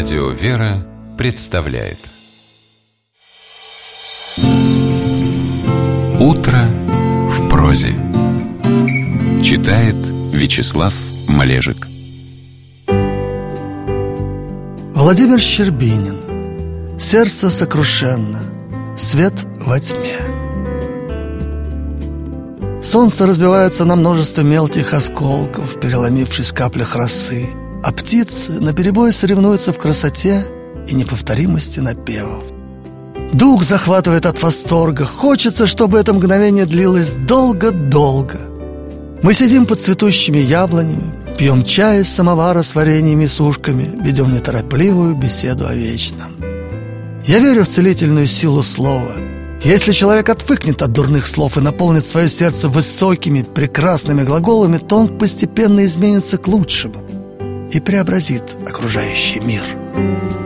Радио «Вера» представляет «Утро в прозе». Читает Вячеслав Малежик. Владимир Щербинин. «Сердце сокрушенно, свет во тьме». Солнце разбивается на множество мелких осколков, переломившись в каплях росы, а птицы наперебой соревнуются в красоте и неповторимости напевов. Дух захватывает от восторга, хочется, чтобы это мгновение длилось долго-долго. Мы сидим под цветущими яблонями, пьем чай из самовара с вареньем и сушками, ведем неторопливую беседу о вечном. Я верю в целительную силу слова. Если человек отвыкнет от дурных слов и наполнит свое сердце высокими, прекрасными глаголами, то он постепенно изменится к лучшему и преобразит окружающий мир.